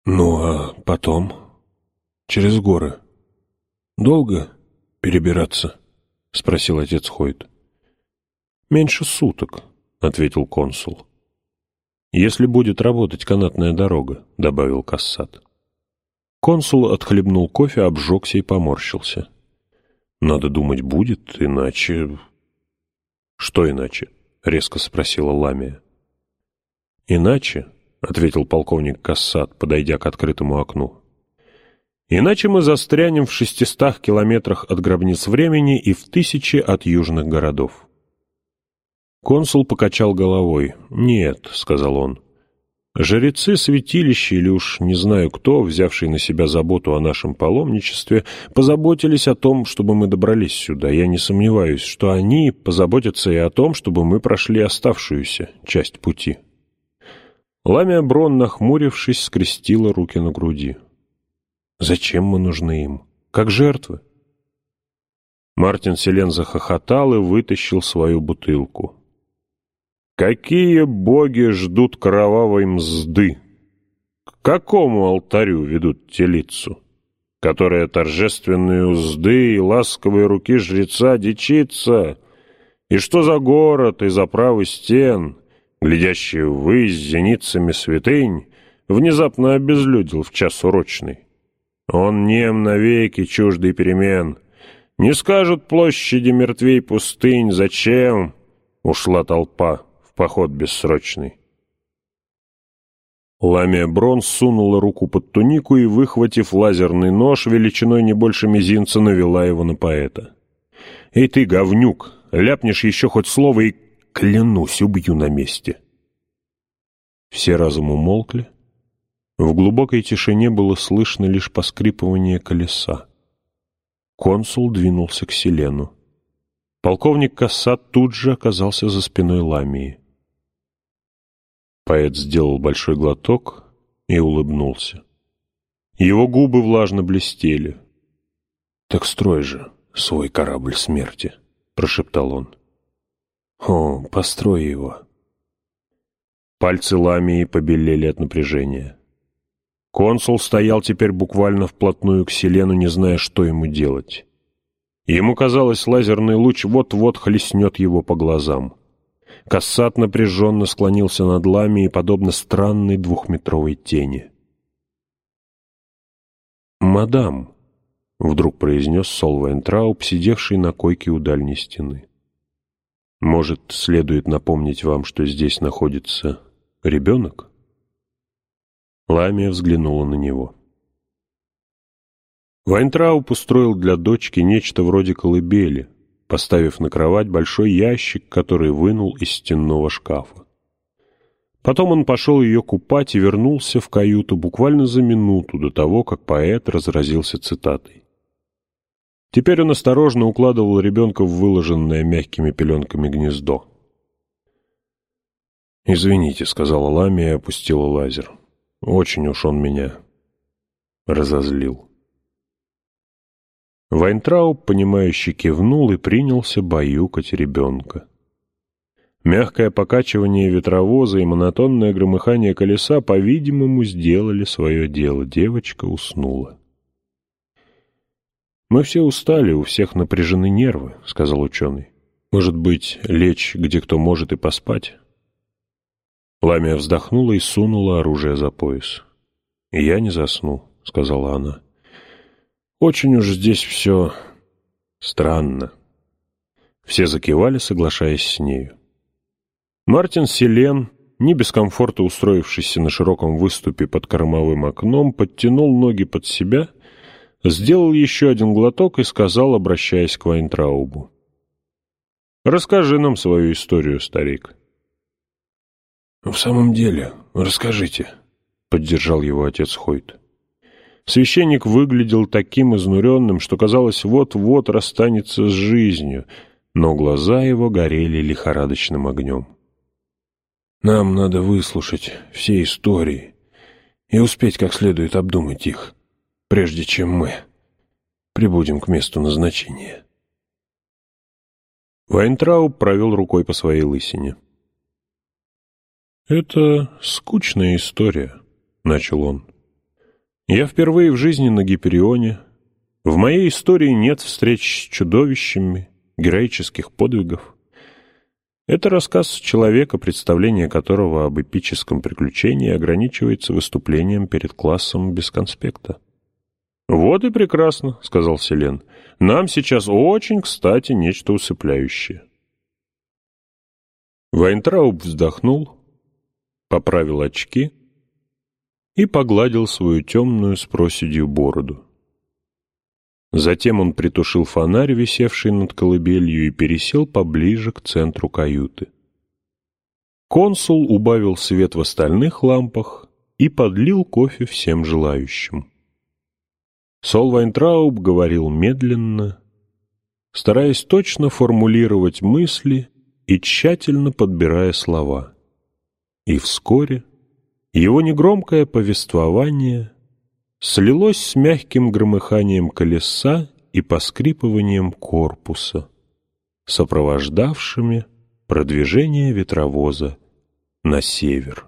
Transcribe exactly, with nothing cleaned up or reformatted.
Ну, а потом? Через горы. Долго перебираться? — спросил отец Хойт. «Меньше суток», — ответил консул. «Если будет работать канатная дорога», — добавил Кассат. Консул отхлебнул кофе, обжегся и поморщился. «Надо думать, будет, иначе...» «Что иначе?» — резко спросила Ламия. «Иначе», — ответил полковник Кассат, подойдя к открытому окну, «иначе мы застрянем в шестистах километрах от гробниц времени и в тысяче от южных городов». Консул покачал головой. «Нет», — сказал он, — «жрецы святилища или уж не знаю кто, взявший на себя заботу о нашем паломничестве, позаботились о том, чтобы мы добрались сюда. Я не сомневаюсь, что они позаботятся и о том, чтобы мы прошли оставшуюся часть пути». Ламия Брон, нахмурившись, скрестила руки на груди. «Зачем мы нужны им? Как жертвы?» Мартин Селен захохотал и вытащил свою бутылку. «Какие боги ждут кровавой мзды? К какому алтарю ведут телицу, которая торжественные узды и ласковые руки жреца дичится? И что за город из оправы стен, глядящий ввысь зеницами святынь, внезапно обезлюдил в час урочный? Он нем навеки, чуждый перемен. Не скажут площади мертвей пустынь, зачем ушла толпа в поход бессрочный». Ламия Брон сунула руку под тунику и, выхватив лазерный нож величиной не больше мизинца, навела его на поэта. «Эй ты, говнюк, ляпнешь еще хоть слово и, клянусь, убью на месте». Все разом умолкли. В глубокой тишине было слышно лишь поскрипывание колеса. Консул двинулся к Селену. Полковник Кассат тут же оказался за спиной Ламии. Поэт сделал большой глоток и улыбнулся. Его губы влажно блестели. «Так строй же свой корабль смерти», — прошептал он. «О, построй его». Пальцы Ламии побелели от напряжения. Консул стоял теперь буквально вплотную к Селену, не зная, что ему делать. Ему казалось, лазерный луч вот-вот хлестнет его по глазам. Кассат напряженно склонился над Ламией, подобно странной двухметровой тени. «Мадам», — вдруг произнес Сол Вайнтрауб, сидевший на койке у дальней стены, — «может, следует напомнить вам, что здесь находится ребенок?» Ламия взглянула на него. Вайнтрауб устроил для дочки нечто вроде колыбели, поставив на кровать большой ящик, который вынул из стенного шкафа. Потом он пошел ее купать и вернулся в каюту буквально за минуту до того, как поэт разразился цитатой. Теперь он осторожно укладывал ребенка в выложенное мягкими пеленками гнездо. «Извините», — сказала Ламия и опустила лазер. «Очень уж он меня разозлил». Вайнтрауб, понимающе кивнул и принялся баюкать ребенка. Мягкое покачивание ветровоза и монотонное громыхание колеса, по-видимому, сделали свое дело. Девочка уснула. «Мы все устали, у всех напряжены нервы», — сказал ученый. «Может быть, лечь, где кто может, и поспать?» Ламия вздохнула и сунула оружие за пояс. «Я не засну», — сказала она. «Очень уж здесь все странно». Все закивали, соглашаясь с нею. Мартин Селен, не без комфорта устроившийся на широком выступе под кормовым окном, подтянул ноги под себя, сделал еще один глоток и сказал, обращаясь к Вайнтраубу: «Расскажи нам свою историю, старик». «В самом деле, расскажите», — поддержал его отец Хойт. Священник выглядел таким изнуренным, что, казалось, вот-вот расстанется с жизнью, но глаза его горели лихорадочным огнем. «Нам надо выслушать все истории и успеть как следует обдумать их, прежде чем мы прибудем к месту назначения». Вайнтрауб провел рукой по своей лысине. «Это скучная история», — начал он. Я впервые в жизни на Гиперионе. В моей истории нет встреч с чудовищами, героических подвигов. Это рассказ человека, представление которого об эпическом приключении ограничивается выступлением перед классом без конспекта. «Вот и прекрасно», — сказал Селен. «Нам сейчас очень кстати нечто усыпляющее». Вайнтрауб вздохнул, поправил очки и погладил свою темную с проседью бороду. Затем он притушил фонарь, висевший над колыбелью, и пересел поближе к центру каюты. Консул убавил свет в остальных лампах и подлил кофе всем желающим. Сол Вайнтрауб говорил медленно, стараясь точно формулировать мысли и тщательно подбирая слова. И вскоре его негромкое повествование слилось с мягким громыханием колеса и поскрипыванием корпуса, сопровождавшими продвижение ветровоза на север.